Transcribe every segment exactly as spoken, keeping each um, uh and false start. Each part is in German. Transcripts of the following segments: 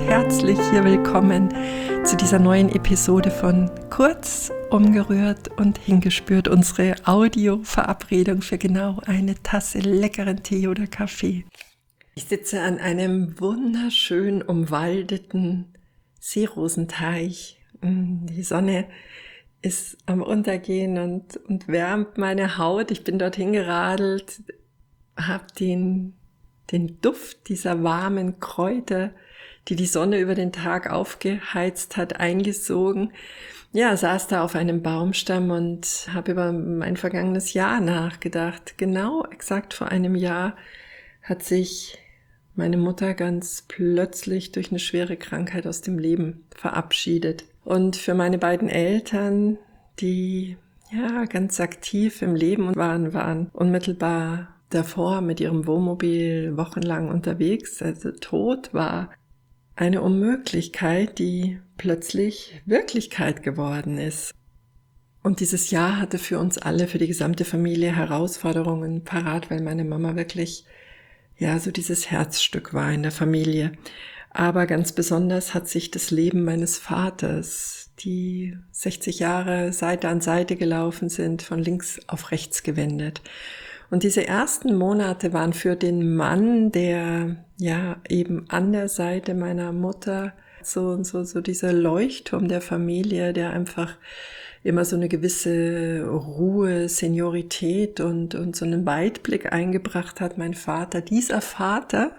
herzlich hier willkommen zu dieser neuen Episode von Kurz, umgerührt und hingespürt, unsere Audio-Verabredung für genau eine Tasse leckeren Tee oder Kaffee. Ich sitze an einem wunderschön umwaldeten Seerosenteich. Die Sonne ist am Untergehen und, und wärmt meine Haut. Ich bin dorthin geradelt, habe den, den Duft dieser warmen Kräuter, die die Sonne über den Tag aufgeheizt hat, eingesogen. Ja, saß da auf einem Baumstamm und habe über mein vergangenes Jahr nachgedacht. Genau, exakt vor einem Jahr hat sich meine Mutter ganz plötzlich durch eine schwere Krankheit aus dem Leben verabschiedet. Und für meine beiden Eltern, die ja ganz aktiv im Leben waren, waren unmittelbar davor mit ihrem Wohnmobil wochenlang unterwegs, also Tod war eine Unmöglichkeit, die plötzlich Wirklichkeit geworden ist. Und dieses Jahr hatte für uns alle, für die gesamte Familie Herausforderungen parat, weil meine Mama wirklich, ja, so dieses Herzstück war in der Familie. Aber ganz besonders hat sich das Leben meines Vaters, die sechzig Jahre Seite an Seite gelaufen sind, von links auf rechts gewendet. Und diese ersten Monate waren für den Mann, der ja eben an der Seite meiner Mutter, so so so dieser Leuchtturm der Familie, der einfach immer so eine gewisse Ruhe, Seniorität und und so einen Weitblick eingebracht hat, mein Vater. Dieser Vater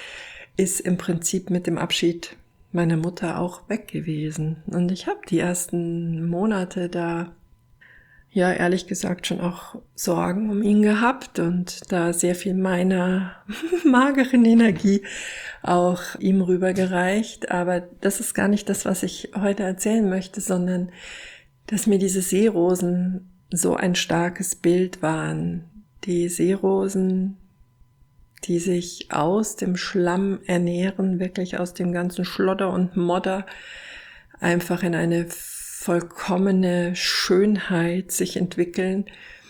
ist im Prinzip mit dem Abschied meiner Mutter auch weg gewesen. Und ich habe die ersten Monate da ja, ehrlich gesagt schon auch Sorgen um ihn gehabt und da sehr viel meiner mageren Energie auch ihm rübergereicht. Aber das ist gar nicht das, was ich heute erzählen möchte, sondern dass mir diese Seerosen so ein starkes Bild waren. Die Seerosen, die sich aus dem Schlamm ernähren, wirklich aus dem ganzen Schlodder und Modder, einfach in eine vollkommene Schönheit sich entwickeln,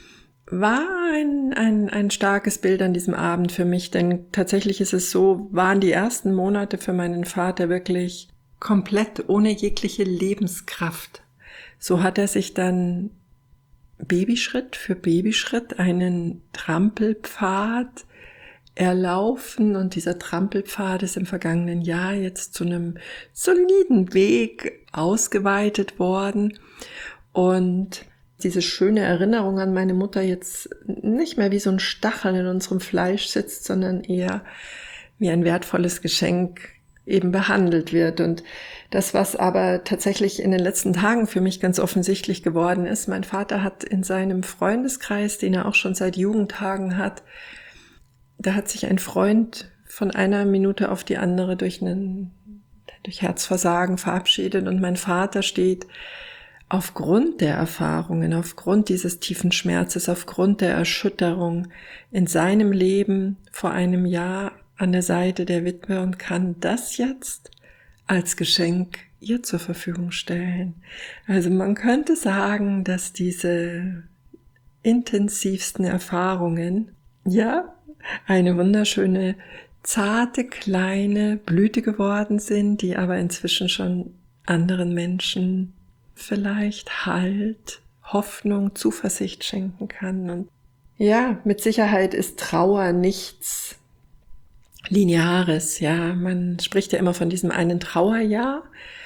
war ein, ein, ein starkes Bild an diesem Abend für mich, denn tatsächlich ist es so, waren die ersten Monate für meinen Vater wirklich komplett ohne jegliche Lebenskraft. So hat er sich dann Babyschritt für Babyschritt einen Trampelpfad erlaufen und dieser Trampelpfad ist im vergangenen Jahr jetzt zu einem soliden Weg ausgeweitet worden und diese schöne Erinnerung an meine Mutter jetzt nicht mehr wie so ein Stachel in unserem Fleisch sitzt, sondern eher wie ein wertvolles Geschenk eben behandelt wird. Und das, was aber tatsächlich in den letzten Tagen für mich ganz offensichtlich geworden ist, mein Vater hat in seinem Freundeskreis, den er auch schon seit Jugendtagen hat, da hat sich ein Freund von einer Minute auf die andere durch einen, durch Herzversagen verabschiedet und mein Vater steht aufgrund der Erfahrungen, aufgrund dieses tiefen Schmerzes, aufgrund der Erschütterung in seinem Leben vor einem Jahr an der Seite der Witwe und kann das jetzt als Geschenk ihr zur Verfügung stellen. Also man könnte sagen, dass diese intensivsten Erfahrungen, ja, eine wunderschöne, zarte, kleine Blüte geworden sind, die aber inzwischen schon anderen Menschen vielleicht Halt, Hoffnung, Zuversicht schenken kann. Und ja, mit Sicherheit ist Trauer nichts Lineares. Ja, man spricht ja immer von diesem einen Trauerjahr,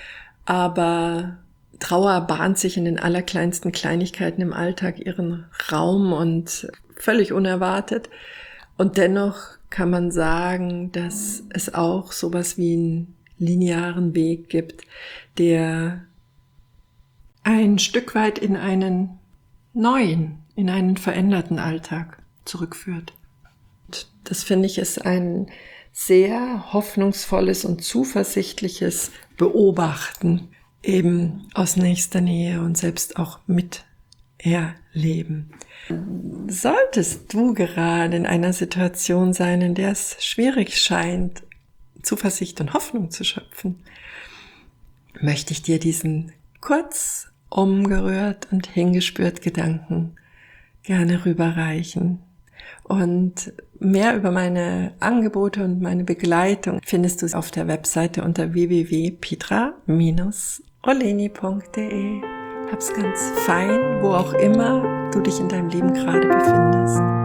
aber Trauer bahnt sich in den allerkleinsten Kleinigkeiten im Alltag ihren Raum und völlig unerwartet. Und dennoch kann man sagen, dass es auch sowas wie einen linearen Weg gibt, der ein Stück weit in einen neuen, in einen veränderten Alltag zurückführt. Und das finde ich ist ein sehr hoffnungsvolles und zuversichtliches Beobachten eben aus nächster Nähe und selbst auch mit erleben. Solltest du gerade in einer Situation sein, in der es schwierig scheint, Zuversicht und Hoffnung zu schöpfen, möchte ich dir diesen kurz umgerührt und hingespürt Gedanken gerne rüberreichen. Und mehr über meine Angebote und meine Begleitung findest du auf der Webseite unter w w w punkt petra Bindestrich oleni punkt d e. Hab's ganz fein, wo auch immer du dich in deinem Leben gerade befindest.